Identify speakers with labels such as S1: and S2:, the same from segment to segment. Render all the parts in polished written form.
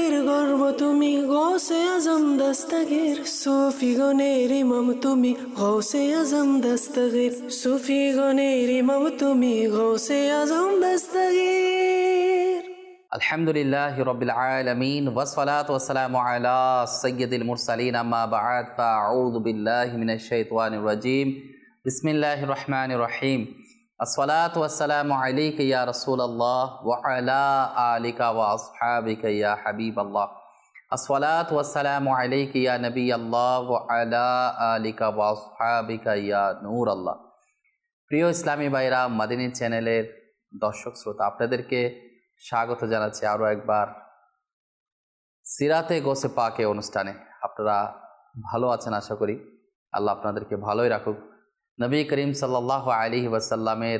S1: পীরের গর্ব তুমি, গৌসে আজম দস্তগীর। সুফি গণের ইমাম তুমি, গৌসে আজম দস্তগীর। সুফি গণের ইমাম তুমি, গৌসে আজম দস্তগীর।
S2: আলহামদুলিল্লাহি রাব্বিল আলামিন ওয়াসসালাতু ওয়াসসালামু আলা সাইয়্যিদিল মুরসালিন আম্মা বা'দ ফাআউযু বিল্লাহি মিনাশ শাইতানির রাজীম বিসমিল্লাহির রহমানির রহিম আসসালাতু ওয়াসসালামু আলাইকা ইয়া রাসূলুল্লাহ ওয়া আলা আলিকা ওয়া আসহাবিকা ইয়া হাবিবাল্লাহ আসসালাতু ওয়াসসালামু আলাইকা ইয়া নবিয়াল্লাহ ওয়া আলা আলিকা ওয়া আসহাবিকা ইয়া নূরাল্লাহ। প্রিয় ইসলামী ভাইরা, মাদিনী চ্যানেলের দর্শক শ্রোতা, আপনাদেরকে স্বাগত জানাচ্ছি আরও একবার সিরাতে গোসে পাকে অনুষ্ঠানে। আপনারা ভালো আছেন আশা করি। আল্লাহ আপনাদেরকে ভালোই রাখুক। নবী করিম সাল্লাল্লাহু আলাইহি ওয়াসাল্লামের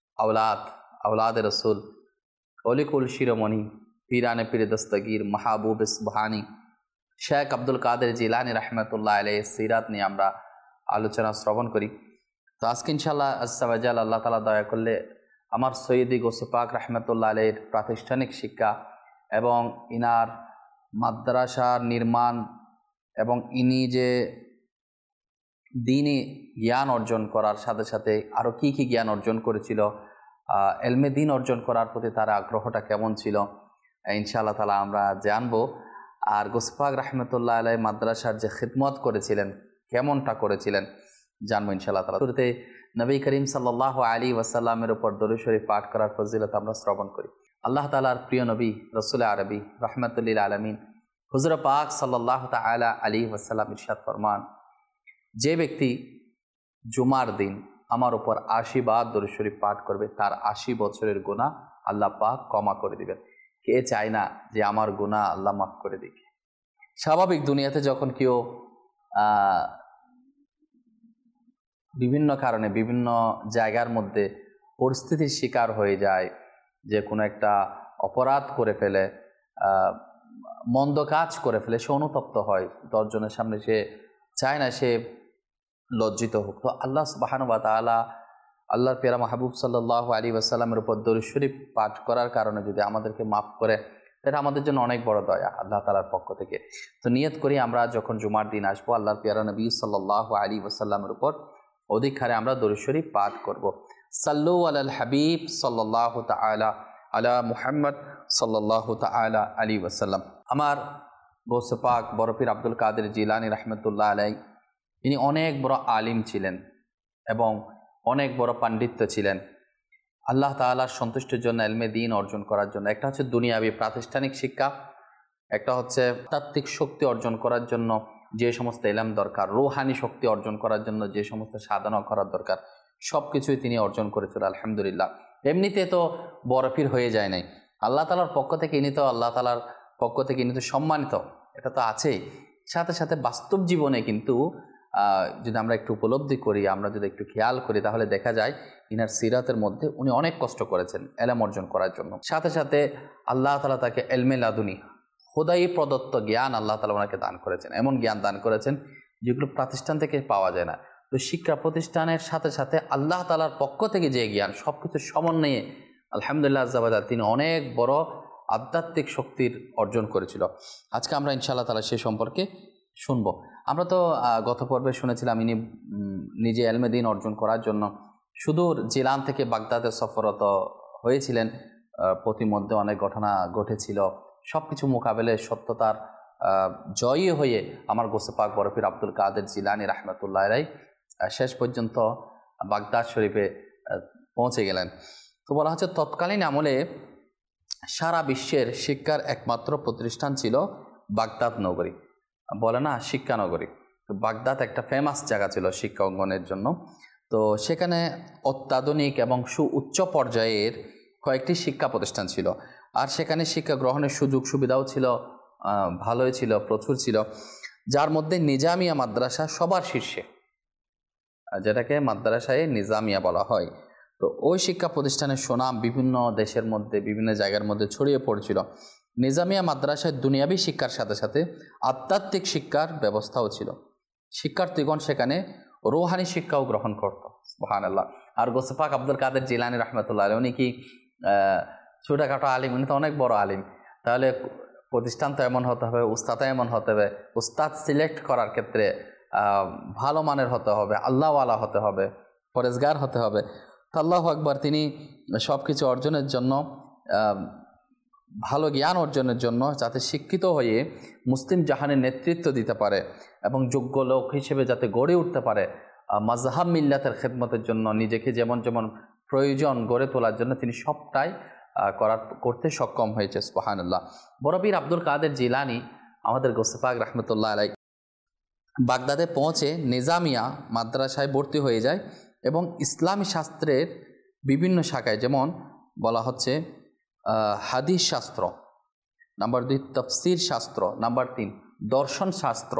S2: আওলাদ রসুল, অলিকুল শিরোমণি, পীরানে পীর দস্তগীর, মাহবুব সুবহানি শেখ আব্দুল কাদের জিলানী রহমতুল্লাহ আলাইহির সিরাত নিয়ে আমরা আলোচনা শ্রবণ করি। তো আজকে ইনশাআল্লাহ আজ্জা ওয়া জাল আল্লাহ তাআলা দয়া করলে আমার সৈয়দি গোসে পাক রহমতুল্লাহ আলাইহির প্রাতিষ্ঠানিক শিক্ষা এবং ইনার মাদ্রাসার নির্মাণ এবং ইনি যে দ্বীনি জ্ঞান অর্জন করার সাথে সাথে আরও কী কী জ্ঞান অর্জন করেছিল, এলমে দ্বীন অর্জন করার প্রতি তার আগ্রহটা কেমন ছিল, ইনশাআল্লাহ তাআলা আমরা জানবো। আর গোসে পাক রহমতুল্লাহ আলাইহি মাদ্রাসার যে খিদমত করেছিলেন, কেমনটা করেছিলেন, জানবো ইনশাআল্লাহ তাআলা। শুরুতে নবী করিম সাল্লাল্লাহু আলাইহি ওয়াসাল্লামের উপর দরুদ শরীফ পাঠ করার ফজিলত আমরা শ্রবণ করি। আল্লাহ তাআলার প্রিয় নবী রাসূল আরবি রাহমাতুল লিল আলামিন হুজুর পাক সাল্লাল্লাহু তাআলা আলাইহি ওয়াসাল্লাম ইরশাদ ফরমান, যে ব্যক্তি জুমার দিন আমার উপর ৮০ বার দরুদ শরীফ পাঠ করবে তার ৮০ বছরের গুনাহ আল্লাহ পাক ক্ষমা করে দিবেন। কে চায় না যে আমার গুনাহ আল্লাহ মাফ করে দিক? স্বাভাবিক দুনিয়াতে যখন কেউ বিভিন্ন কারণে বিভিন্ন জায়গার মধ্যে পরিস্থিতির শিকার হয়ে যায়, যে কোনো একটা অপরাধ করে ফেলে, মন্দ কাজ করে ফেলে, সে অনুতপ্ত হয়, 10 জনের সামনে সে চায় না সে লজ্জিত হোক। তো আল্লাহ সুবহানাহু ওয়া তাআলা আল্লাহর প্যারা মাহবুব সাল্লাল্লাহু আলাইহি ওয়াসাল্লামের উপর দরুদ শরীফ পাঠ করার কারণে যদি আমাদেরকে মাফ করে, এটা আমাদের জন্য অনেক বড় দয়া আল্লাহ তাআলার পক্ষ থেকে। তো নিয়ত করি আমরা যখন জুমার দিন আসবো, আল্লাহর প্যারা নবী সাল্লাল্লাহু আলাইহি ওয়াসাল্লামের উপর অধিক হারে আমরা দরুদ শরীফ পাঠ করব। সাল্লু আলাল হাবিব সাল্লাল্লাহু তাআলা আলা মুহাম্মদ সাল্লাল্লাহু তাআলা আলাইহি ওয়াসাল্লাম। আমার গোসে পাক বড় পীর আব্দুল কাদের জিলানী রাহমাতুল্লাহ আলাইহি, ইনি অনেক বড় আলিম ছিলেন এবং অনেক বড় পাণ্ডিত্য ছিলেন। আল্লাহ তাআলার সন্তুষ্টির জন্য এলমে দ্বীন অর্জন করার জন্য, একটা হচ্ছে দুনিয়াবি প্রাতিষ্ঠানিক শিক্ষা, একটা হচ্ছে তাত্ত্বিক শক্তি অর্জন করার জন্য যে সমস্ত ইলম দরকার, রূহানি শক্তি অর্জন করার জন্য যে সমস্ত সাধনা করার দরকার, সব কিছুই তিনি অর্জন করেছিল আলহামদুলিল্লাহ। এমনিতে তো বড় পীর হয়ে যায় নাই, আল্লাহ তাআলার পক্ষ থেকে ইনি তো সম্মানিত, এটা তো আছেই। সাথে সাথে বাস্তব জীবনে কিন্তু যদি আমরা একটু উপলব্ধি করি, আমরা যদি একটু খেয়াল করি, তাহলে দেখা যায় ইনার সিরাতের মধ্যে উনি অনেক কষ্ট করেছেন এলম অর্জন করার জন্য। সাথে সাথে আল্লাহ তাআলা তাকে এলমে লাদুনি, খোদাই প্রদত্ত জ্ঞান আল্লাহ তাআলা ওনাকে দান করেছেন, এমন জ্ঞান দান করেছেন যেগুলো প্রতিষ্ঠান থেকে পাওয়া যায় না। তো শিক্ষা প্রতিষ্ঠানের সাথে সাথে আল্লাহ তাআলার পক্ষ থেকে যে জ্ঞান, সব কিছু সমন্বয়ে আলহামদুলিল্লাহ আজ্জা ওয়া জাল তিনি অনেক বড় আধ্যাত্মিক শক্তির অর্জন করেছিল। আজকে আমরা ইনশাআল্লাহ তাআলা সে সম্পর্কে শুনবো। আমরা তো গত পর্বে শুনেছিলাম ইনি নিজে এলমে দ্বীন অর্জন করার জন্য সুদূর জিলান থেকে বাগদাদে সফররত হয়েছিলেন। প্রতিমধ্যে অনেক ঘটনা ঘটেছিল, সব কিছু মোকাবেলায় সত্যতার জয়ী হয়ে আমার গোসে পাক বড় পীর আব্দুল কাদের জিলানী রাহমাতুল্লাহ আলাইহি শেষ পর্যন্ত বাগদাদ শরীফে পৌঁছে গেলেন। তো বলা হচ্ছে তৎকালীন আমলে সারা বিশ্বের শিক্ষার একমাত্র প্রতিষ্ঠান ছিল বাগদাদ নগরী, বলে না শিক্ষানগরী। তো বাগদাদ একটা ফেমাস জায়গা ছিল শিক্ষা অঙ্গনের জন্য। তো সেখানে অত্যাধুনিক এবং সুউচ্চ পর্যায়ের কয়েকটি শিক্ষা প্রতিষ্ঠান ছিল, আর সেখানে শিক্ষা গ্রহণের সুযোগ সুবিধাও ছিল, ভালোই ছিল, প্রচুর ছিল, যার মধ্যে নিজামিয়া মাদ্রাসা সবার শীর্ষে, যেটাকে মাদ্রাসায়ে নিজামিয়া বলা হয়। তো ওই শিক্ষা প্রতিষ্ঠানের সুনাম বিভিন্ন দেশের মধ্যে, বিভিন্ন জায়গার মধ্যে ছড়িয়ে পড়ছিল। নিজামিয়া মাদ্রাসায় দুনিয়াবী শিক্ষার সাথে সাথে আধ্যাত্মিক শিক্ষার ব্যবস্থাও ছিল। শিক্ষার্থীগণ সেখানে রূহানি শিক্ষাও গ্রহণ করত, সুবহানাল্লাহ। আর গোসে পাক আব্দুল কাদের জিলানী রাহমাতুল্লাহ আলাইহি উনি কি ছোটখাটো আলিম? উনি তো অনেক বড় আলিম। তাহলে প্রতিষ্ঠান তো এমন হতে হবে, উস্তাদও এমন হতে হবে, উস্তাদ সিলেক্ট করার ক্ষেত্রে ভালো মানের হতে হবে, আল্লাহওয়ালা হতে হবে, পরেজগার হতে হবে। তো আল্লাহু আকবার, তিনি সব কিছু অর্জনের জন্য, ভালো জ্ঞান অর্জনের জন্য, যাতে শিক্ষিত হয়ে মুসলিম জাহানের নেতৃত্ব দিতে পারে এবং যোগ্য লোক হিসেবে যাতে গড়ে উঠতে পারে, মাযহাব মিল্লাতের খেদমতের জন্য নিজেকে যেমন যেমন প্রয়োজন গড়ে তোলার জন্য তিনি সবটাই করতে সক্ষম হয়েছে। সুবহানাল্লাহ। বড় পীর আব্দুল কাদের জিলানী আমাদের গৌসে পাক রাহমাতুল্লাহ আলাইহি বাগদাদে পৌঁছে নিজামিয়া মাদ্রাসায় ভর্তি হয়ে যায় এবং ইসলামী শাস্ত্রের বিভিন্ন শাখায়, যেমন বলা হচ্ছে হাদিস শাস্ত্র, নাম্বার 2 তাফসীর শাস্ত্র, নাম্বার 3 দর্শন শাস্ত্র,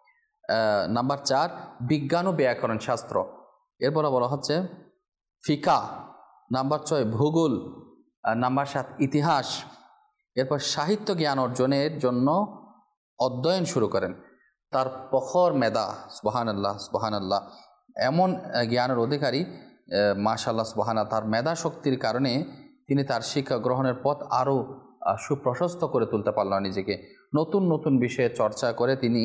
S2: নাম্বার 4 বিজ্ঞান ও ব্যাকরণ শাস্ত্র, এরপর বলা হচ্ছে ফিকা, নাম্বার 6 ভূগোল, নাম্বার 7 ইতিহাস। এরপর সাহিত্য জ্ঞান অর্জনের জন্য অধ্যয়ন শুরু করেন। তার প্রখর মেধা, সুবহানাল্লাহ সুবহানাল্লাহ, এমন জ্ঞানের অধিকারী, মাশাআল্লাহ সুবহানাল্লাহ, তার মেধা শক্তির কারণে তিনি তার শিক্ষা গ্রহণের পথ আরও সুপ্রশস্ত করে তুলতে পারলেন। নিজেকে নতুন নতুন বিষয়ে চর্চা করে তিনি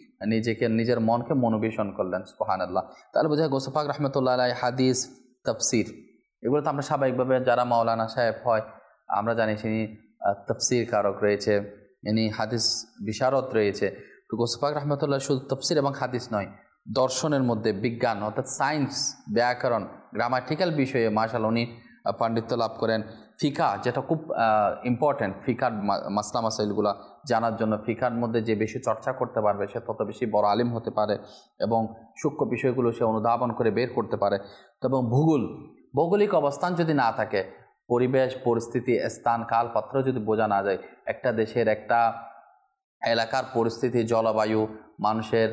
S2: নিজের মনকে মনোবেশন করলেন। সুবহানাল্লাহ। তাহলে বোঝা গৌসে পাক রাহমাতুল্লাহ আলাইহি হাদিস, তাফসীর, এগুলো তো আমরা স্বাভাবিকভাবে যারা মাওলানা সাহেব হয় আমরা জানি তিনি তাফসীর কারক রয়েছে, ইনি হাদিস বিশারদ রয়েছে। তো গৌসে পাক রাহমাতুল্লাহ শুধু তাফসীর এবং হাদিস নয়, দর্শনের মধ্যে বিজ্ঞান অর্থাৎ সায়েন্স, ব্যাকরণ, গ্রামাটিক্যাল বিষয়ে মাশাআল্লাহ উনি পাণ্ডিত্য লাভ করেন। ফিকা, যেটা খুব ইম্পর্ট্যান্ট, ফিকার মাসলা মাসাইলগুলো জানার জন্য ফিকার মধ্যে যে বেশি চর্চা করতে পারবে সে তত বেশি বড় আলিম হতে পারে এবং সূক্ষ্ম বিষয়গুলো সে অনুধাবন করে বের করতে পারে। এবং ভৌগোলিক অবস্থান যদি না থাকে, পরিবেশ পরিস্থিতি, স্থান কাল পাত্র যদি বোঝা না যায়, একটা দেশের একটা এলাকার পরিস্থিতি, জলবায়ু, মানুষের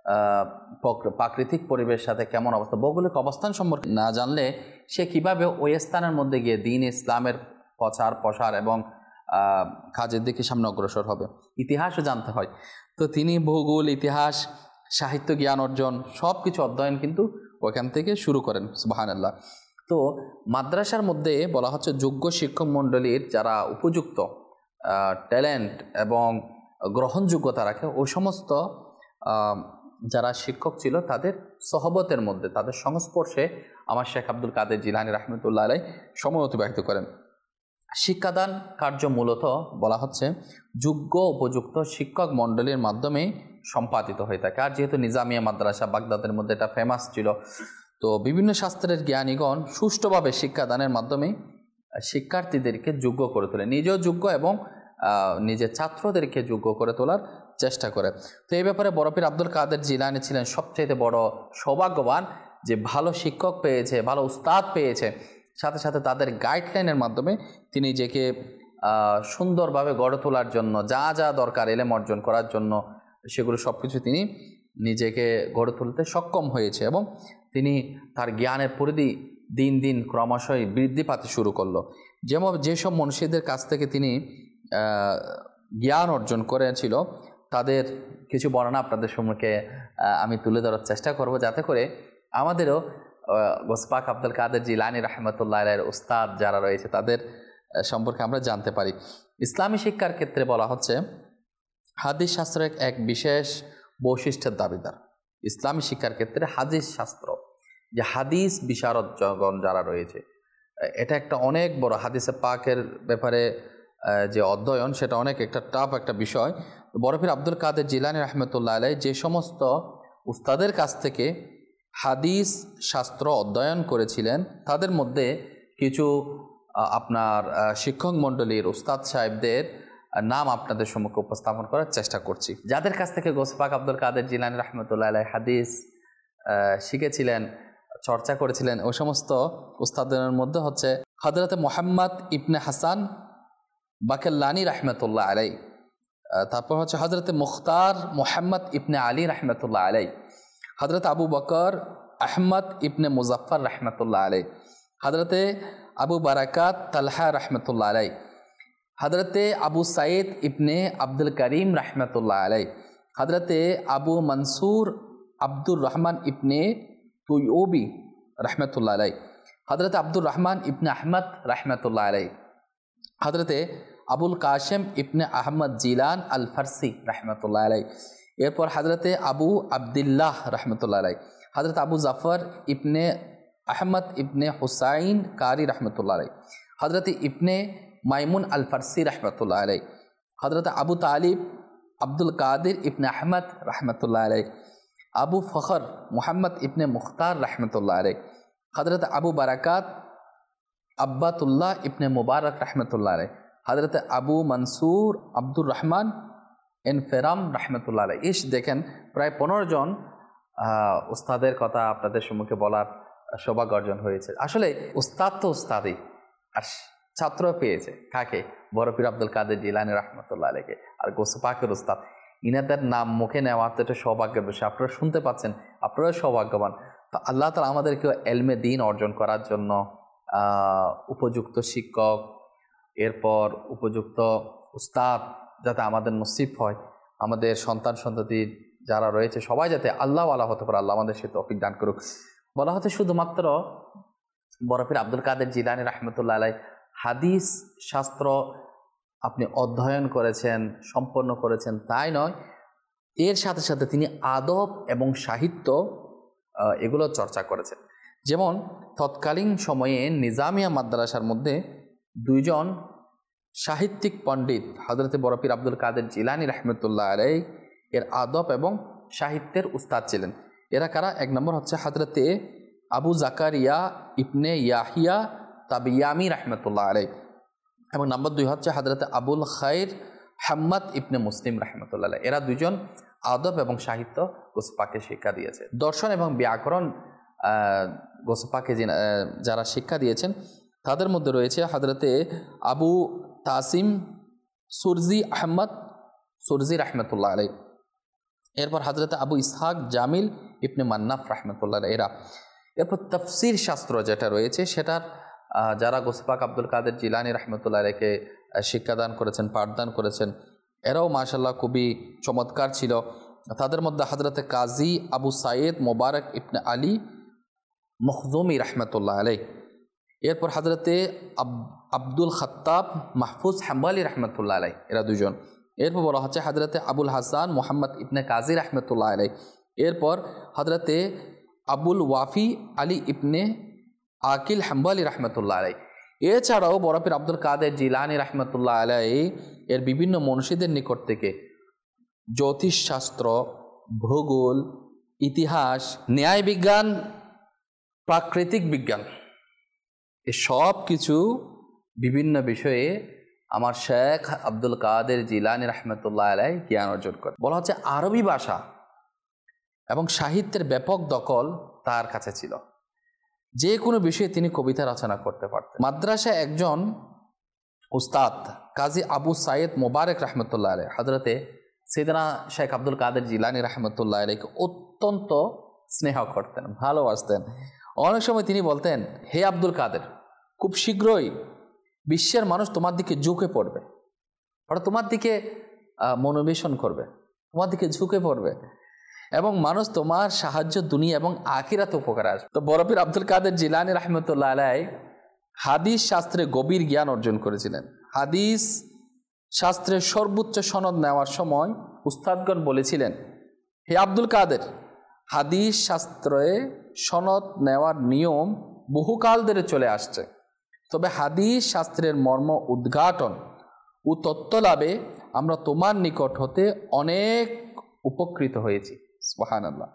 S2: প্রাকৃতিক পরিবেশ সাথে কেমন অবস্থা, ভৌগোলিক অবস্থান সম্পর্কে না জানলে সে কিভাবে ওই স্থানের মধ্যে গিয়ে দিন ইসলামের প্রচার এবং কাজের দিকে সামনে অগ্রসর হবে। ইতিহাসও জানতে হয়। তো তিনি ভূগোল, ইতিহাস, সাহিত্য জ্ঞান অর্জন সব কিছু অধ্যয়ন কিন্তু ওখান থেকে শুরু করেন। সুবহানাল্লাহ। তো মাদ্রাসার মধ্যে বলা হচ্ছে যোগ্য শিক্ষক মণ্ডলীর যারা উপযুক্ত ট্যালেন্ট এবং গ্রহণযোগ্যতা রাখে, ওই সমস্ত যারা শিক্ষক ছিল তাদের সহবতের মধ্যে, তাদের সংস্পর্শে আমার শেখ আব্দুল কাদের জিলানী রাহমাতুল্লাহ আলাইহি সময় অতিবাহিত করেন। শিক্ষাদান কার্য মূলত বলা হচ্ছে যোগ্য উপযুক্ত শিক্ষক মণ্ডলীর মাধ্যমে সম্পাদিত হয়ে থাকে। আর যেহেতু নিজামিয়া মাদ্রাসা বাগদাদের মধ্যে এটা ফেমাস ছিল, তো বিভিন্ন শাস্ত্রের জ্ঞানীগণ সুষ্ঠুভাবে শিক্ষাদানের মাধ্যমে শিক্ষার্থীদেরকে যোগ্য করে তোলে, নিজেও যোগ্য এবং নিজের ছাত্রদেরকে যোগ্য করে তোলার চেষ্টা করে। তো এই ব্যাপারে বড় পীর আব্দুল কাদের জিলানী ছিলেন সবচেয়ে বড় সৌভাগ্যবান, যে ভালো শিক্ষক পেয়েছে, ভালো উস্তাদ পেয়েছে, সাথে সাথে তাদের গাইডলাইনের মাধ্যমে তিনি নিজেকে সুন্দরভাবে গড়ে তোলার জন্য যা যা দরকার এলেম অর্জন করার জন্য সেগুলো সব কিছু তিনি নিজেকে গড়ে তুলতে সক্ষম হয়েছে এবং তিনি তার জ্ঞানের পরিধি দিন দিন ক্রমশই বৃদ্ধি পাতে শুরু করলো। যেসব মনীষীদের কাছ থেকে তিনি জ্ঞান অর্জন করেছিল তাদের কিছু বর্ণনা আপনাদের সম্মুখে আমি তুলে ধরার চেষ্টা করব, যাতে করে আমাদেরও গৌসে পাক আব্দুল কাদের জিলানী রাহমাতুল্লাহ আলাইহির উস্তাদ যারা রয়েছে তাদের সম্পর্কে আমরা জানতে পারি। ইসলামী শিক্ষার ক্ষেত্রে বলা হচ্ছে হাদিস শাস্ত্রের এক বিশেষ বৈশিষ্ট্যের দাবিদার। ইসলামী শিক্ষার ক্ষেত্রে হাদিস শাস্ত্র, যে হাদিস বিশারদ জগণ যারা রয়েছে, এটা একটা অনেক বড়, হাদিসে পাকের ব্যাপারে যে অধ্যয়ন সেটা অনেক একটা টাফ একটা বিষয়। বড় পীর আব্দুল কাদের জিলানী রাহমাতুল্লাহ আলাইহি যে সমস্ত উস্তাদের কাছ থেকে হাদিস শাস্ত্র অধ্যয়ন করেছিলেন তাদের মধ্যে কিছু আপনার শিক্ষক মণ্ডলীর উস্তাদ সাহেবদের নাম আপনাদের সম্মুখে উপস্থাপন করার চেষ্টা করছি, যাদের কাছ থেকে গৌসে পাক আব্দুল কাদের জিলানী রাহমাতুল্লাহ আলাইহি হাদিস শিখেছিলেন, চর্চা করেছিলেন। ওই সমস্ত উস্তাদের মধ্যে হচ্ছে হযরত মুহাম্মদ ইবনে হাসান বাকেল্লানী রাহমাতুল্লাহ আলাইহি, তারপর হচ্ছে হযরত মুখতার মুহাম্মদ ইবনে আলী রাহমাতুল্লাহ আলাইহি, হযরত আবু বকর আহমদ ইবনে মুজাফফর রাহমাতুল্লাহ আলাইহি, হযরতে আবু বারাকাত তালহা রাহমাতুল্লাহ আলাইহি, হযরতে আবু সাইদ ইবনে আব্দুল করিম রাহমাতুল্লাহ আলাইহি, হযরতে আবু মনসুর আব্দুর রহমান ইবনে তুয়ুবি রাহমাতুল্লাহ আলাইহি, হযরতে আব্দুর রহমান ইবনে আহমদ রাহমাতুল্লাহ আলাইহি, হযরতে আবুল কাশেম ইবনে আহমদ জিলান আল ফারসি রহমতুল্লাহ আলাই, এরপর হজরতে আবু আবদুল্লাহ রহমতুল্লাহ আলাই, হজরত আবু জাফর ইবনে আহমদ ইবনে হুসাইন কারি রহমতুল্লাহ আলাই, হজরত ইবনে মাইমুন আল ফারসি রহমতুল্লাহ আলাই, হজরত আবু তালিব আব্দুল কাদির ইবনে আহমদ রহমতুল্লাহ আলাই, আবু ফখর মুহাম্মদ ইবনে মুখতার রহমতুল্লাহ আলাই, হজরত আবু বারাকাত আব্বাতুল্লাহ ইবনে মুবারক রহমতুল্লাহ আলাই, হজরত আবু মনসুর আব্দুর রহমান এনফেরাম রহমতুল্লাহ আলাই। দেখেন প্রায় 15 জন উস্তাদের কথা আপনাদের সম্মুখে বলার সৌভাগ্য অর্জন হয়েছে। আসলে উস্তাদ তো উস্তাদই, আর ছাত্র পেয়েছে কাকে? বড় পীর আব্দুল কাদের জিলানী রহমতুল্লাহ আলাইকে। আর গৌসে পাকের উস্তাদ, ইনাদের নাম মুখে নেওয়া তো একটা সৌভাগ্যের বিষয়। আপনারা শুনতে পাচ্ছেন, আপনারা সৌভাগ্যবান। তো আল্লাহ তাআলা আমাদেরকে এলমে দ্বীন অর্জন করার জন্য উপযুক্ত শিক্ষক, এরপর উপযুক্ত উস্তাদ যাতে আমাদের নসিব হয়, আমাদের সন্তান সন্ততি যারা রয়েছে সবাই যাতে আল্লাহওয়ালা হতে পারে, আল্লাহ আমাদের সে তৌফিক দান করুক। বলা হচ্ছে শুধুমাত্র বড় পীর আব্দুল কাদের জিলানী রহমতুল্লাহ আলাই হাদিস শাস্ত্র আপনি অধ্যয়ন করেছেন, সম্পন্ন করেছেন তাই নয়, এর সাথে সাথে তিনি আদব এবং সাহিত্য এগুলো চর্চা করেছেন। যেমন তৎকালীন সময়ে নিজামিয়া মাদ্রাসার মধ্যে 2 জন সাহিত্যিক পণ্ডিত হজরতে বড় পীর আব্দুল কাদের জিলানী রহমতুল্লাহ আলাই এর আদব এবং সাহিত্যের উস্তাদ ছিলেন। এরা কারা? 1 নম্বর হচ্ছে হজরতে আবু জাকারিয়া ইবনে ইয়াহিয়া তাবিয়ামি রহমতুল্লাহ আলাই, এবং নম্বর 2 হচ্ছে হজরতে আবুল খাইর হাম্মদ ইবনে মুসলিম রহমতুল্লাহ আলাই। এরা 2 জন আদব এবং সাহিত্য গৌসে পাকে শিক্ষা দিয়েছে। দর্শন এবং ব্যাকরণ গৌসে পাকে যারা শিক্ষা দিয়েছেন তাদের মধ্যে রয়েছে হজরতে আবু তাসিম সুরজি আহমদ সুরজি রহমতুল্লাহ আলাই, এরপর হজরতে আবু ইসহাক জামিল ইবনে মান্নাফ রহমতুল্লাহ আলাই এরা। এরপর তফসির শাস্ত্র যেটা রয়েছে সেটার যারা গৌসে পাক আব্দুল কাদের জিলানী রহমতুল্লাহ আলাইকে শিক্ষাদান করেছেন, পাঠদান করেছেন, এরাও মাশাআল্লাহ খুবই চমৎকার ছিল। তাদের মধ্যে হজরতে কাজী আবু সাইদ মোবারক ইবনে আলী মখজুমি রহমতুল্লাহ আলাই, এরপর হজরতে আব্দুল খত্তাব মাহফুজ হাম্বালি রহমতুল্লাহ আলাই, এরা 2 জন। এরপর বলা হচ্ছে হজরতে আবুল হাসান মোহাম্মদ ইবনে কাজী রহমতুল্লাহ আলাই, এরপর হজরতে আবুল ওয়াফি আলী ইবনে আকিল হাম্বালি রহমতুল্লাহ আলাই। এছাড়াও বড় পীর আব্দুল কাদের জিলানী রহমতুল্লাহ আলাই এর বিভিন্ন মনীষীদের নিকট থেকে জ্যোতিষশাস্ত্র, ভূগোল, ইতিহাস, ন্যায় বিজ্ঞান, প্রাকৃতিক বিজ্ঞান এ সব কিছু বিভিন্ন বিষয়ে আমার শেখ আব্দুল কাদের জিলানী রহমতুল্লাহ আলাই জ্ঞান অর্জন করে। বলা হচ্ছে আরবি ভাষা এবং সাহিত্যের ব্যাপক দখল তার কাছে ছিল। যে কোনো বিষয়ে তিনি কবিতা রচনা করতে পারতেন। মাদ্রাসায় একজন উস্তাদ কাজী আবু সাইদ মোবারক রহমতুল্লাহ আলাই হজরতে সৈয়দনা শেখ আব্দুল কাদের জিলানী রহমতুল্লাহ আলাইকে অত্যন্ত স্নেহ করতেন, ভালোবাসতেন। অনেক সময় তিনি বলতেন, হে আব্দুল কাদের, খুব শীঘ্রই বিশ্বের মানুষ তোমার দিকে ঝুঁকে পড়বে, ওরা তোমার দিকে মনোবেশন করবে, তোমার দিকে ঝুঁকে পড়বে এবং মানুষ তোমার সাহায্য দুনিয়া এবং আখিরাতে উপকার আসবে। তো বড় পীর আব্দুল কাদের জিলানী রহমতুল্লাহ আলাই হাদিস শাস্ত্রে গভীর জ্ঞান অর্জন করেছিলেন। হাদিস শাস্ত্রের সর্বোচ্চ সনদ নেওয়ার সময় উস্তাদগণ বলেছিলেন, হে আব্দুল কাদের, হাদিস শাস্ত্রে সনদ নেওয়ার নিয়ম বহুকাল ধরে চলে আসছে, তবে হাদিস শাস্ত্রের মর্ম উদ্ঘাটন ও তত্ত্ব লাভে আমরা তোমার নিকট হতে অনেক উপকৃত হয়েছি। সুবহানাল্লাহ।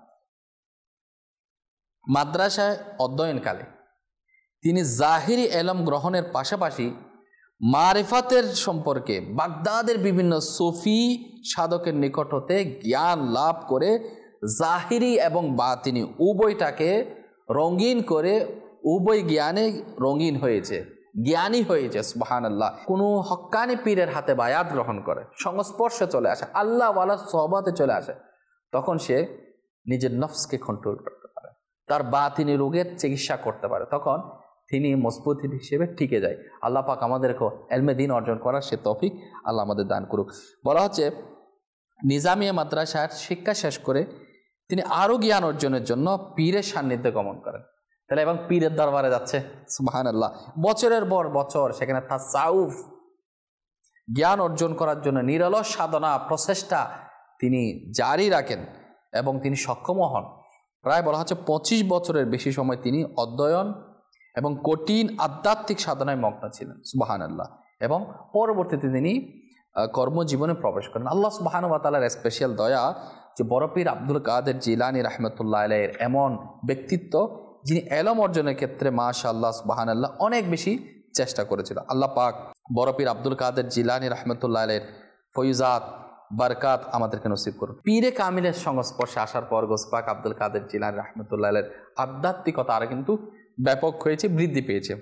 S2: মাদ্রাসায় অধ্যয়নকালে তিনি জাহিরি এলম গ্রহণের পাশাপাশি মারিফাতের সম্পর্কে বাগদাদের বিভিন্ন সুফি সাধকের নিকট হতে জ্ঞান লাভ করে জাহিরি এবং বাতিনি উভয়টাকে রঙিন করে উভয় জ্ঞানে রঙিন হয়েছে, জ্ঞানী হয়েছে। সুবহানাল্লাহ। কোনো হক্কানি পীরের হাতে বায়াত গ্রহণ করে, সংস্পর্শে চলে আসে, আল্লাহ ওয়ালার সোহবতে চলে আসে, তখন সে নিজের নফসকে কন্ট্রোল করতে পারে, তার বাতিনি রোগের চিকিৎসা করতে পারে, তখন তিনি মজবুত হিসেবে টিকে যায়। আল্লাহ পাক আমাদেরকে এলমে দ্বীন অর্জন করার সে তৌফিক আল্লাহ আমাদের দান করুক। বলা হচ্ছে নিজামিয়া মাদ্রাসার শিক্ষা শেষ করে তিনি আরও জ্ঞান অর্জনের জন্য পীরের সান্নিধ্যে গমন করেন। তাহলে এবং পীরের দরবারে যাচ্ছে, সুবহানাল্লাহ, বছরের পর বছর সেখানে তাসাউফ জ্ঞান অর্জন করার জন্য নিরলস সাধনা প্রচেষ্টা তিনি জারি রাখেন এবং তিনি সক্ষমও হন। প্রায় বলা হচ্ছে 25 বছরের বেশি সময় তিনি অধ্যয়ন এবং কঠিন আধ্যাত্মিক সাধনায় মগ্ন ছিলেন, সুবহানাল্লাহ। এবং পরবর্তীতে তিনি কর্মজীবনে প্রবেশ করেন। আল্লাহ সুবহানাহু ওয়া তাআলার স্পেশাল দয়া যে বড় পীর আব্দুল কাদের জিলানী রাহমাতুল্লাহ আলাইহির এমন ব্যক্তিত্ব যিনি এলম অর্জনের ক্ষেত্রে মাশাআল্লাহ সুবহানাল্লাহ অনেক বেশি চেষ্টা করেছিল। আল্লাহ পাক বড় পীর আব্দুল কাদের জিলানী রাহমাতুল্লাহ আলাইহির ফয়ুজাত বারকাত আমাদেরকে নসিব করুন। পীরে কামিলের সংস্পর্শে আসার পর গৌস পাক আব্দুল কাদের জিলানী রাহমাতুল্লাহ আলাইহির আধ্যাত্মিকতা আরও কিন্তু ব্যাপক হয়েছে, বৃদ্ধি পেয়েছে।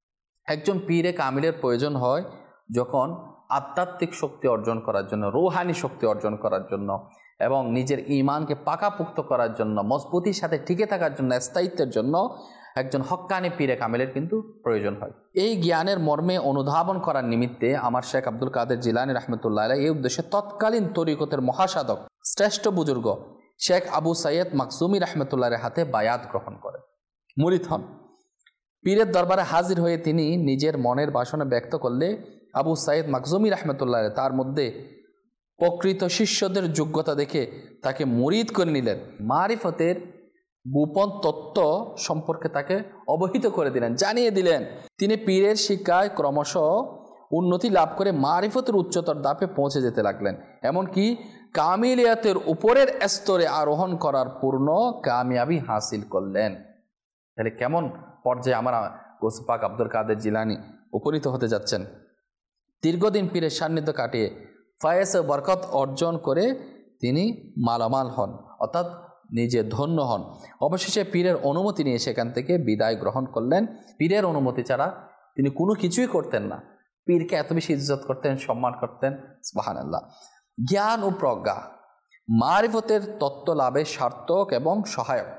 S2: একজন পীরে কামিলের প্রয়োজন হয় যখন আধ্যাত্মিক শক্তি অর্জন করার জন্য, রুহানি শক্তি অর্জন করার জন্য এবং নিজের ঈমানকে পাকাপোক্ত করার জন্য, মজবুতির সাথে টিকে থাকার জন্য, স্থায়িত্বের জন্য একজন হক্কানি পীরে কামিলের কিন্তু প্রয়োজন হয়। এই জ্ঞানের মর্মে অনুধাবন করার নিমিত্তে আমার শেখ আব্দুল কাদের জিলানী রাহমাতুল্লাহ আলাইহি এই উদ্দেশ্যে তৎকালীন তরিকতের মহাসাধক শ্রেষ্ঠ বুজুর্গ শেখ আবু সাইয়দ মাকজুমি রাহমাতুল্লাহের হাতে বায়াত গ্রহণ করেন, মুরিদ হন। পীরের দরবারে হাজির হয়ে তিনি নিজের মনের বাসনা ব্যক্ত করলে আবু সাইয়দ মাকজুমি রাহমাতুল্লাহ তার মধ্যে প্রকৃত শিষ্যদের যোগ্যতা দেখে তাকে মুরিদ করে নিলেন। মারিফতের গোপন তত্ত্ব সম্পর্কে তাকে অবহিত করে দিলেন, জানিয়ে দিলেন। তিনি পীরের শিক্ষায় ক্রমশ উন্নতি লাভ করে মারিফতের উচ্চতর ধাপে পৌঁছে যেতে লাগলেন, এমনকি কামিলিয়াতের উপরের স্তরে আরোহণ করার পূর্ণ কামিয়াবি হাসিল করলেন। তাহলে কেমন পর্যায়ে আমার গৌস পাক আব্দুল কাদের জিলানী উপনীত হতে যাচ্ছেন। দীর্ঘদিন পীরের সান্নিধ্য কাটিয়ে ফায়েজ ও বরকত অর্জন করে তিনি মালামাল হন, অর্থাৎ নিজে ধন্য হন। অবশেষে পীরের অনুমতি নিয়ে সেখান থেকে বিদায় গ্রহণ করলেন। পীরের অনুমতি ছাড়া তিনি কোনো কিছুই করতেন না। পীরকে এত বেশি ইজ্জত করতেন, সম্মান করতেন, সুবহানাল্লাহ। জ্ঞান ও প্রজ্ঞা মারিফতের তত্ত্ব লাভে সার্থক এবং সহায়ক।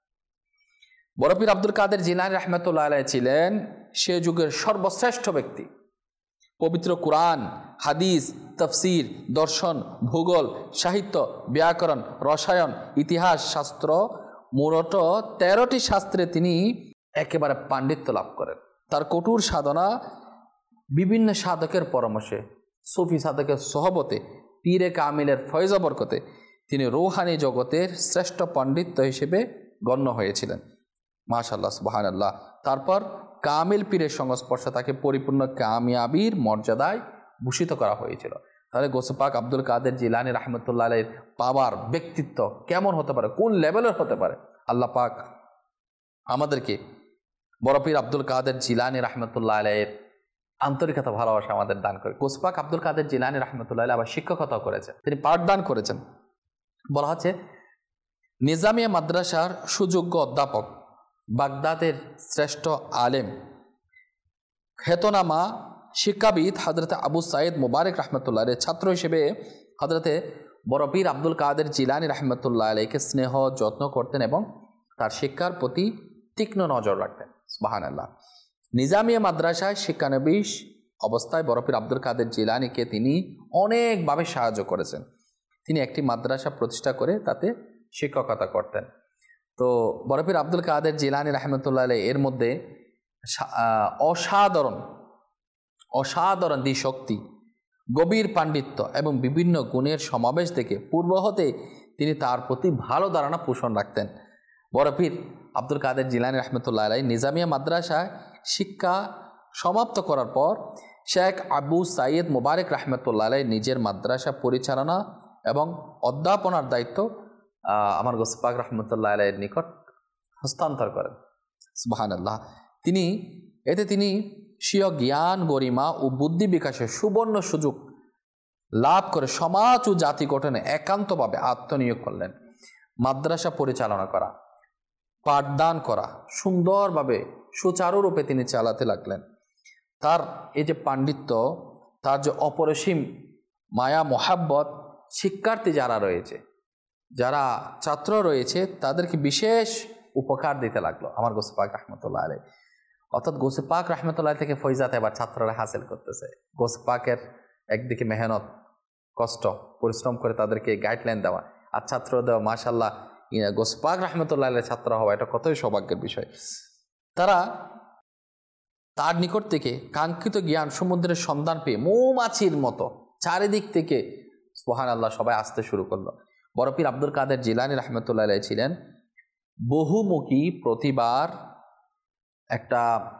S2: বড় পীর আব্দুল কাদের জিলানী রাহমাতুল্লাহ আলাইহি ছিলেন সে যুগের সর্বশ্রেষ্ঠ ব্যক্তি। পবিত্র কুরআন, হাদিস, তাফসির, দর্শন, ভূগোল, সাহিত্য, ব্যাকরণ, রসায়ন, ইতিহাস শাস্ত্র মোট 13টি শাস্ত্রে তিনি একেবারে পাণ্ডিত্য লাভ করেন। তার কঠোর সাধনা, বিভিন্ন সাধকের পরামর্শে, সুফি সাধকের সহবতে, পীরে কামিলের ফয়জ বরকতে তিনি রুহানি জগতের শ্রেষ্ঠ পাণ্ডিত্য হিসেবে গণ্য হয়েছিলেন, মাশাআল্লাহ, সুবহানাল্লাহ। তারপর কামিল পীরের সংস্পর্শে তাকে পরিপূর্ণ কামিয়াবির মর্যাদায় ভূষিত করা হয়েছিল। তাহলে গৌস পাক আব্দুল কাদের জিলানী রাহমাতুল্লাহ আলাইহির পাওয়ার, ব্যক্তিত্ব কেমন হতে পারে, কোন লেভেলের হতে পারে, আল্লাহ পাক আমাদেরকে বড় পীর আব্দুল কাদের জিলানী রাহমাতুল্লাহ আলাইহির আন্তরিকতা, ভালোবাসা আমাদের দান করে। গৌস পাক আব্দুল কাদের জিলানী রাহমাতুল্লাহ আলাইহি আবার শিক্ষকতাও করেছেন, তিনি পাঠদান করেছেন। বলা হচ্ছে নিজামিয়া মাদ্রাসার সুযোগ্য অধ্যাপক, বাগদাদের শ্রেষ্ঠ আলেম, খ্যাতনামা শিক্ষাবিদ হযরতে আবু সাইদ মুবারক রাহমাতুল্লাহ আলাইহির ছাত্র হিসেবে হযরতে বড় পীর আব্দুল কাদের জিলানী রাহমাতুল্লাহ আলাইহিকে স্নেহ যত্ন করতেন এবং তার শিক্ষার প্রতি তীক্ষ্ণ নজর রাখতেন, সুবহানাল্লাহ। নিজামিয়া মাদ্রাসায় শিক্ষানবিশ অবস্থায় বড় পীর আব্দুল কাদের জিলানীকে তিনি অনেকভাবে সাহায্য করেছেন। তিনি একটি মাদ্রাসা প্রতিষ্ঠা করে তাতে শিক্ষকতা করতেন। তো বড় পীর আব্দুল কাদের জিলানী রাহমাতুল্লাহ আলাইহি এর মধ্যে অসাধারণ শক্তি, গভীর পাণ্ডিত্য এবং বিভিন্ন গুণের সমাবেশ দেখে পূর্ব হতে তিনি তার প্রতি ভালো ধারণা পোষণ রাখতেন। বড় পীর আব্দুল কাদের জিলানী রাহমাতুল্লাহ আলাইহি নিজামিয়া মাদ্রাসায় শিক্ষা সমাপ্ত করার পর শেখ আবু সাইদ মুবারক রাহমাতুল্লাহ আলাইহি নিজের মাদ্রাসা পরিচালনা এবং অধ্যাপনার দায়িত্ব আমার গৌস পাক রাহমাতুল্লাহ আলাইহির নিকট হস্তান্তর করেন, সুবহানাল্লাহ। তিনি স্বীয় জ্ঞান, গরিমা ও বুদ্ধি বিকাশের সুবর্ণ সুযোগ লাভ করে সমাজ ও জাতি গঠনে একান্তভাবে আত্মনিয়োগ করলেন। মাদ্রাসা পরিচালনা করা, পাঠদান করা সুন্দরভাবে সুচারুরূপে তিনি চালাতে লাগলেন। তার এই যে পাণ্ডিত্য, তার যে অপরিসীম মায়া মোহাব্বত, শিক্ষার্থী যারা রয়েছে, যারা ছাত্র রয়েছে তাদেরকে বিশেষ উপকার দিতে লাগলো আমার গৌস পাক রাহমাতুল্লাহ আলাইহি। অর্থাৎ গৌস পাক রাহমাতুল্লাহ থেকে ফয়জাত এবার ছাত্ররা হাসিল করতেছে। গৌস পাকের একদিকে মেহনত, কষ্ট, পরিশ্রম করে তাদেরকে গাইডলাইন দেওয়া আর ছাত্র দেওয়া, মাশাআল্লাহ, গৌস পাক রাহমাতুল্লাহ আলাইহির ছাত্র হওয়া এটা কতই সৌভাগ্যের বিষয়। তারা তার নিকট থেকে কাঙ্ক্ষিত জ্ঞান সমুদ্রের সন্ধান পেয়ে মৌমাছির মতো চারিদিক থেকে সুবহানাল্লাহ সবাই আসতে শুরু করলো। বড় পীর আব্দুল কাদের জিলানী রাহমাতুল্লাহ আলাইহি ছিলেন বহুমুখী প্রতিভার একটা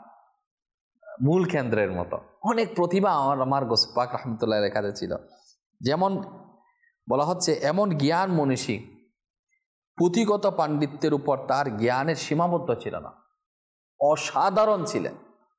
S2: মূল কেন্দ্রের মতো। অনেক প্রতিভা আমার গৌস পাক রাহমাতুল্লাহ আলাইহির কাছে ছিল। যেমন বলা হচ্ছে, এমন জ্ঞান মনীষী, পুঁথিগত পাণ্ডিত্যের উপর তার জ্ঞানের সীমাবদ্ধ ছিল না, অসাধারণ ছিলেন।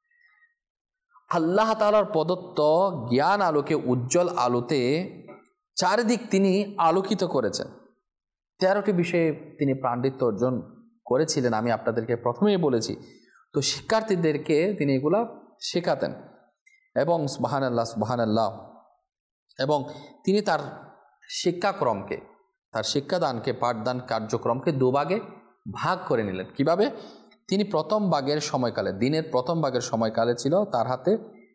S2: আল্লাহ তাআলার প্রদত্ত জ্ঞান আলোকে উজ্জ্বল আলোতে চারিদিক তিনি আলোকিত করেছেন। 13টি বিষয়ে তিনি পাণ্ডিত্য অর্জন করেছিলেন, আমি আপনাদেরকে প্রথমেই বলেছি। তো শিক্ষার্থীদেরকে তিনি এগুলা শেখাতেন এবং সুবহানাল্লাহ সুবহানাল্লাহ, এবং তিনি তার শিক্ষাক্রমকে, তার শিক্ষাদানকে, পাঠদান কার্যক্রমকে দুভাগে ভাগ করে নিলেন। কিভাবে? তিনি প্রথম ভাগের সময়কালে, দিনের প্রথম ভাগের সময়কালে ছিল তার হাতে,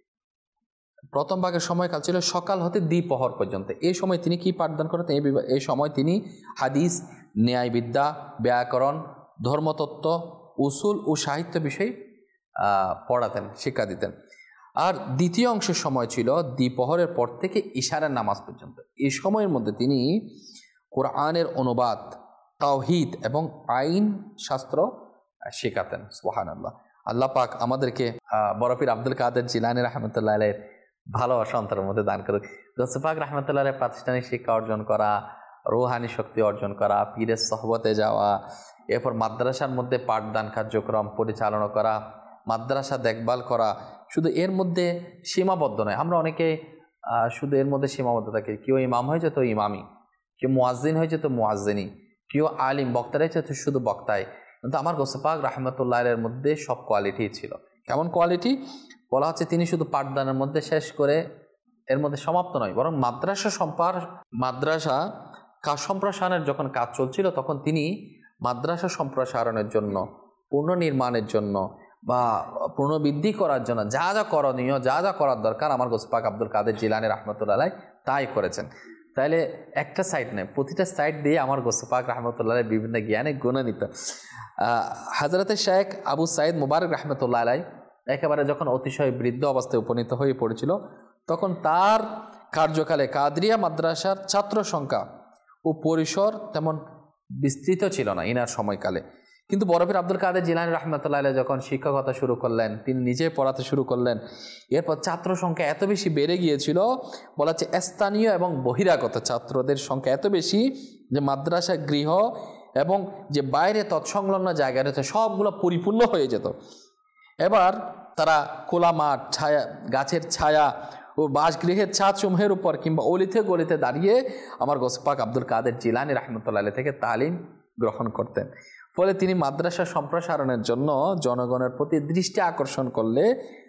S2: প্রথম ভাগের সময়কাল ছিল সকাল হতে দ্বিপ্রহর পর্যন্ত। এই সময় তিনি কি পাঠদান করতেন? এই সময় তিনি হাদিস, ন্যায়বিদ্যা, ব্যাকরণ, ধর্মতত্ত্ব, উসুল ও সাহিত্য বিষয় পড়াতেন, শিক্ষা দিতেন। আর দ্বিতীয় অংশের সময় ছিল দ্বিপ্রহরের পর থেকে ইশারার নামাজ পর্যন্ত। এই সময়ের মধ্যে তিনি কোরআনের অনুবাদ, তাওহীদ এবং আইন শাস্ত্র শেখাতেন। সুবহানাল্লাহ। আল্লাহ পাক আমাদেরকে বড় পীর আব্দুল কাদের জিলানী রাহমাতুল্লাহ আলাইহির ভালোবাসা অন্তরের মধ্যে দান করুক। গৌস পাক রাহমাতুল্লাহ আলাইহি প্রাতিষ্ঠানিক শিক্ষা অর্জন করা, রুহানি শক্তি অর্জন করা, পীরের সোহবতে যাওয়া, এরপর মাদ্রাসার মধ্যে পাঠদান কার্যক্রম পরিচালনা করা, মাদ্রাসা দেখভাল করা, শুধু এর মধ্যে সীমাবদ্ধ নয়। আমরা অনেকে শুধু এর মধ্যে সীমাবদ্ধ থাকি। কেউ ইমাম হয়ে যেত ইমামি, কেউ মুয়াজ্জিন হয়ে যেত মুয়াজ্জিনী, কেউ আলিম বক্তা হয়ে যেত শুধু বক্তায়। কিন্তু আমার গৌস পাক রাহমাতুল্লাহ আলাইহির মধ্যে সব কোয়ালিটি ছিল। কেমন কোয়ালিটি? বলা হচ্ছে তিনি শুধু পাঠদানের মধ্যে শেষ করে এর মধ্যে সমাপ্ত নয়, বরং মাদ্রাসা সম্প্রসারণের যখন কাজ চলছিল তখন তিনি মাদ্রাসা সম্প্রসারণের জন্য, পুনর্নির্মাণের জন্য বা পুনর্বৃদ্ধি করার জন্য যা যা করণীয়, যা যা করার দরকার আমার গৌস পাক আব্দুল কাদের জিলানী রাহমাতুল্লাহ আলাইহি তাই করেছেন। তাইলে একটা সাইড নেই, প্রতিটা সাইড দিয়ে আমার গৌস পাক রাহমাতুল্লাহ আলাইহি বিভিন্ন জ্ঞানে গুণান্বিত। হযরতে শেখ আবু সাইদ মুবারক রাহমাতুল্লাহ আলাইহি একেবারে যখন অতিশয় বৃদ্ধ অবস্থায় উপনীত হয়ে পড়েছিল, তখন তার কার্যকালে কাদরিয়া মাদ্রাসার ছাত্র সংখ্যা ও পরিসর তেমন বিস্তৃত ছিল না ইনার সময়কালে। কিন্তু বড় পীর আব্দুল কাদের জিলানী রাহমাতুল্লাহ আলাইহি যখন শিক্ষকতা শুরু করলেন, তিনি নিজে পড়াতে শুরু করলেন, এরপর ছাত্র সংখ্যা এত বেশি বেড়ে গিয়েছিল, বলা হচ্ছে স্থানীয় এবং বহিরাগত ছাত্রদের সংখ্যা এত বেশি যে মাদ্রাসা গৃহ এবং যে বাইরে তৎসংলগ্ন জায়গা রয়েছে সবগুলো পরিপূর্ণ হয়ে যেত। এবার তারা খোলা মাঠ, ছায়া, গাছের ছায়া ও বাসগৃহের ছাদসমূহের উপর কিংবা অলিতে গলিতে দাঁড়িয়ে আমার গৌস পাক আব্দুল কাদের জিলানী রাহমাতুল্লাহ আলাইহি থেকে তালিম গ্রহণ করতেন। ফলে তিনি মাদ্রাসা সম্প্রসারণের জন্য জনগণের প্রতি দৃষ্টি আকর্ষণ করলে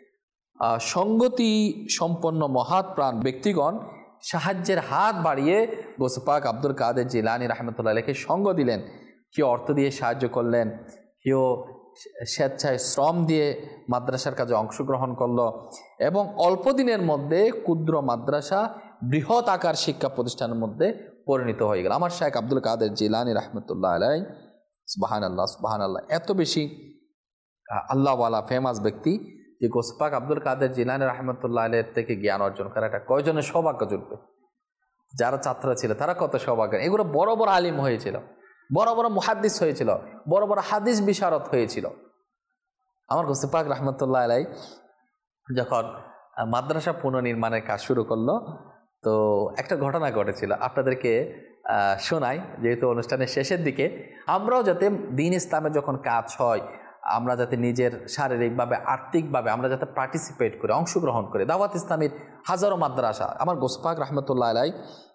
S2: সঙ্গতি সম্পন্ন মহৎ প্রাণ ব্যক্তিগণ সাহায্যের হাত বাড়িয়ে গৌস পাক আব্দুল কাদের জিলানী রাহমাতুল্লাহ আলাইহিকে সঙ্গ দিলেন। কেউ অর্থ দিয়ে সাহায্য করলেন, কেউ স্বেচ্ছায় শ্রম দিয়ে মাদ্রাসার কাজে অংশগ্রহণ করলো এবং অল্প দিনের মধ্যে ক্ষুদ্র মাদ্রাসা বৃহৎ আকার শিক্ষা প্রতিষ্ঠানের মধ্যে পরিণত হয়ে গেল। আমার শেখ আব্দুল কাদের জিলানী রাহমাতুল্লাহ আলাইহি সুবহানাল্লাহ সুবহানাল্লাহ এত বেশি আল্লাহওয়ালা ফেমাস ব্যক্তি যে গৌস পাক আব্দুল কাদের জিলানী রাহমাতুল্লাহ আলাইহি থেকে জ্ঞান অর্জন করা এটা কয়জনের সৌভাগ্য জুটবে? যারা ছাত্র ছিল তারা কত সৌভাগ্য। এগুলো বড় বড় আলিম হয়েছিল, বড় বড় মুহাদ্দিস হয়েছিল, বড় বড় হাদিস বিশারদ হয়েছিল। আমার গৌস পাক রাহমাতুল্লাহ আলাইহি যখন মাদ্রাসা পুনর্নির্মাণের কাজ শুরু করলো, তো একটা ঘটনা ঘটেছিল, আপনাদেরকে শোনাই, যেহেতু অনুষ্ঠানের শেষের দিকে। আমরাও যাতে দ্বীন ইসলামের যখন কাজ হয়, আমরা যাতে নিজের শারীরিকভাবে, আর্থিকভাবে আমরা যাতে পার্টিসিপেট করে, অংশগ্রহণ করে। দাওয়াত ইসলামের হাজারো মাদ্রাসা, আমার গৌস পাক রাহমাতুল্লাহ আলাইহি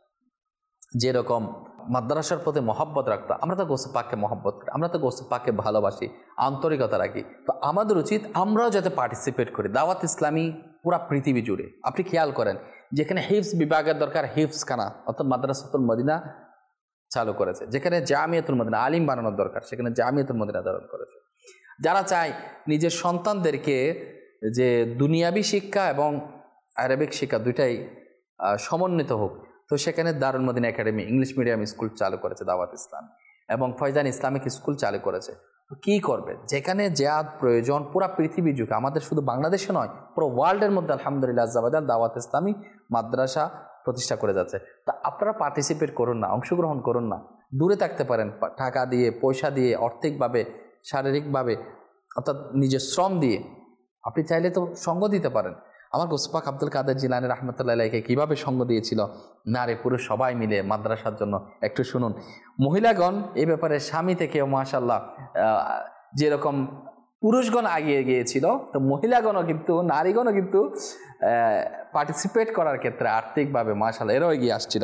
S2: যেরকম মাদ্রাসার প্রতি মহব্বত রাখতো, আমরা তো গৌস পাককে মহব্বত করি, আমরা তো গৌস পাককে ভালোবাসি, আন্তরিকতা রাখি। তো আমাদের উচিত আমরাও যাতে পার্টিসিপেট করি দাওয়াত ইসলামী পুরা পৃথিবী জুড়ে। আপনি খেয়াল করেন, যেখানে হিফজ বিভাগের দরকার হিফজখানা অর্থাৎ মাদ্রাসাতুল মদিনা চালু করেছে, যেখানে জামিয়াতুল মদিনা আলিম বানানোর দরকার সেখানে জামিয়াতুল মদিনা ধারণ করেছে। যারা চায় নিজের সন্তানদেরকে যে দুনিয়াবি শিক্ষা এবং আরবিক শিক্ষা দুইটাই সমন্বিত হোক, তো সেখানে Darul Madina academy English medium school চালু করেছে দাওয়াত ইসলাম, এবং ফয়জান ইসলামিক স্কুল চালু করেছে। কি করবে? যেখানে জিহাদ প্রয়োজন পুরা পৃথিবী যুগে, আমাদের শুধু বাংলাদেশে নয়, পুরো ওয়ার্ল্ডের মধ্যে আলহামদুলিল্লাহ আজ্জাবাজাল দাওয়াত ইসলামী মাদ্রাসা প্রতিষ্ঠা করে যাচ্ছে। তা আপনারা পার্টিসিপেট করুন না, অংশগ্রহণ করুন না। দূরে থাকতে পারেন, টাকা দিয়ে, পয়সা দিয়ে, আর্থিকভাবে, শারীরিকভাবে, অর্থাৎ নিজের শ্রম দিয়ে। আপনি চাইলে তো সঙ্গ দিতে পারেন। আমার গৌস পাক আব্দুল কাদের জিলানী রাহমাতুল্লাহ আলাইহি কীভাবে সঙ্গ দিয়েছিল নারী পুরুষ সবাই মিলে মাদ্রাসার জন্য, একটু শুনুন। মহিলাগণ এই ব্যাপারে স্বামী থেকেও মাশাআল্লাহ যেরকম পুরুষগণ এগিয়ে গিয়েছিল, তো মহিলাগণও কিন্তু, নারীগণও কিন্তু পার্টিসিপেট করার ক্ষেত্রে আর্থিকভাবে মাশাআল্লাহ এরাও এগিয়ে আসছিল।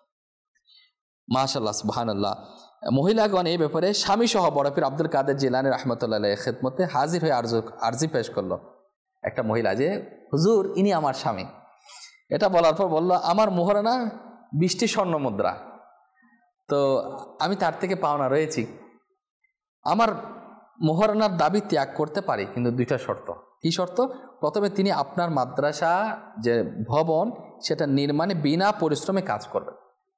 S2: মাশাআল্লাহ সুবহানাল্লাহ। মহিলাগণ এই ব্যাপারে স্বামী সহ বড় পীর আব্দুল কাদের জিলানী রাহমাতুল্লাহ আলাইহির খেদমতে হাজির হয়ে আরজি পেশ করলো। একটা মহিলা যে, হুজুর ইনি আমার স্বামী। এটা বলার পর বলল, আমার মোহরানা 20টি স্বর্ণ মুদ্রা, তো আমি তার থেকে পাওনা রয়েছি, আমার মোহরানার দাবি ত্যাগ করতে পারি, কিন্তু 2টা শর্ত। কি শর্ত? প্রথমে তিনি আপনার মাদ্রাসা যে ভবন সেটা নির্মাণে বিনা পরিশ্রমে কাজ করবেন,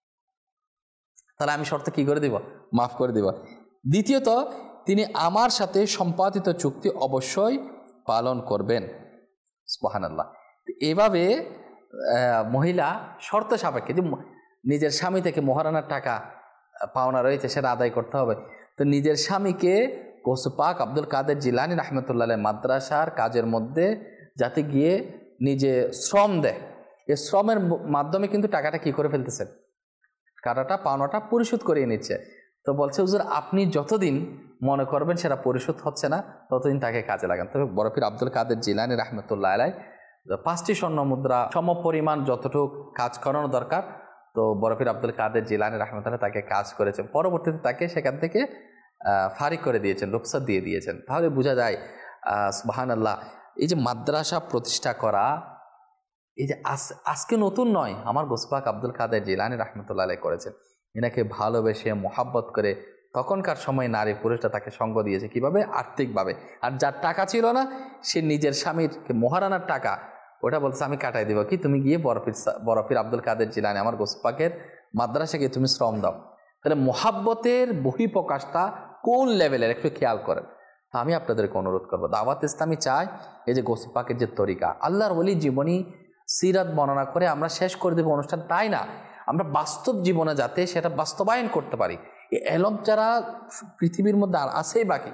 S2: তাহলে আমি শর্ত কি করে দিব? মাফ করে দিব। দ্বিতীয়ত, তিনি আমার সাথে সম্পাদিত চুক্তি অবশ্যই পালন করবেন। সুবহানাল্লাহ। এভাবে মহিলা শর্ত সাপেক্ষে, যে নিজের স্বামী থেকে মোহরানার টাকা পাওনা রয়েছে সেটা আদায় করতে হবে, তো নিজের স্বামীকে গৌস পাক আব্দুল কাদের জিলানী রাহমাতুল্লাহ আলাইহি মাদ্রাসার কাজের মধ্যে যাতে গিয়ে নিজে শ্রম দেয়, এই শ্রমের মাধ্যমে কিন্তু টাকাটা কি করে ফেলতেছেন, টাকাটা পাওনাটা পরিশোধ করিয়ে নিচ্ছে। তো বলছে, হুজুর আপনি যতদিন মনে করবেন সেটা পরিশোধ হচ্ছে না, ততদিন তাকে কাজে লাগান। তবে বড় পীর আব্দুল কাদের জিলানী রাহমাতুল্লাহ আলাইহি 5টি স্বর্ণ মুদ্রা সম পরিমাণ যতটুকু কাজ করানো দরকার, তো বড় পীর আব্দুল কাদের জিলানী রাহমাতুল্লাহ তাকে কাজ করেছেন। পরবর্তীতে তাকে সেখান থেকে ফারিক করে দিয়েছেন, রুখসাত দিয়ে দিয়েছেন। তাহলে বোঝা যায় সুবহানাল্লাহ, এই যে মাদ্রাসা প্রতিষ্ঠা করা, এই যে আজকে নতুন নয়, আমার গৌস পাক আব্দুল কাদের জিলানী রাহমাতুল্লাহ আলাইহি করেছেন। এনাকে ভালোবেসে মোহাব্বত করে তখনকার সময় নারী পুরুষরা তাকে সঙ্গ দিয়েছে। কিভাবে? আর্থিকভাবে। আর যার টাকা ছিল না, সে নিজের স্বামীর মোহরানার টাকা ওটা বলছে আমি কাটাই দিব, কি তুমি গিয়ে বড় পীর আব্দুল কাদের জিলানী আমার গৌস পাকের মাদ্রাসাকে তুমি শ্রম দাও। তাহলে মোহাব্বতের বহিঃপ্রকাশটা কোন লেভেলের একটু খেয়াল করেন। আমি আপনাদেরকে অনুরোধ করবো, দাওয়াত ইসলামী চাই এই যে গৌস পাকের যে তরিকা, আল্লাহর ওলি জীবনী সিরাত বর্ণনা করে আমরা শেষ করে দেবো অনুষ্ঠান, তাই না, আমরা বাস্তব জীবনে যাতে সেটা বাস্তবায়ন করতে পারি। এই এলম যারা পৃথিবীর মধ্যে আর আছেই বাকি,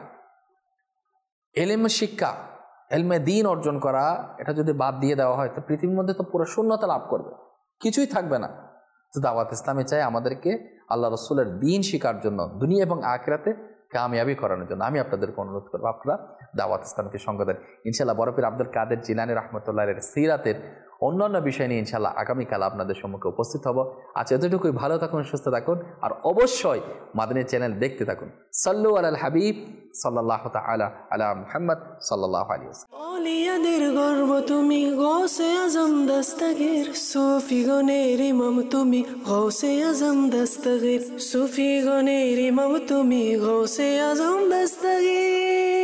S2: এলেম শিক্ষা, এলমে দিন অর্জন করা, এটা যদি বাদ দিয়ে দেওয়া হয় তো পৃথিবীর মধ্যে তো পুরো শূন্যতা লাভ করবে, কিছুই থাকবে না। তো দাওয়াত ইসলামী চাই আমাদেরকে আল্লাহ রসুলের দিন শিকার জন্য, দুনিয়া এবং আখিরাতে কামিয়াবি করানোর জন্য। আমি আপনাদেরকে অনুরোধ করবো আপনারা দাওয়াত ইসলামকে সঙ্গ দেন। ইনশাআল্লাহ বড় পীর আব্দুল কাদের জিলানী রাহমাতুল্লাহ আলাইহির সিরাতের অন্যান্য বিষয় নিয়ে ইনশাআল্লাহ আগামীকাল আপনাদের সম্মুখে উপস্থিত হব। আজ এতটুকুই, ভালো থাকুন, সুস্থ থাকুন, আর অবশ্যই মাদানী চ্যানেল দেখতে থাকুন। সাল্লু আলাল হাবিব সাল্লাল্লাহু তাআলা আলা মুহাম্মদ সাল্লাল্লাহু আলাইহি ওয়াসাল্লাম।
S1: ওলিয়াদের গর্ব তুমি, গৌসে আজম দস্তগীর, সুফি গণের ইমাম তুমি, গৌসে আজম দস্তগীর, সুফি গণের ইমাম তুমি, গৌসে আজম দস্তগীর।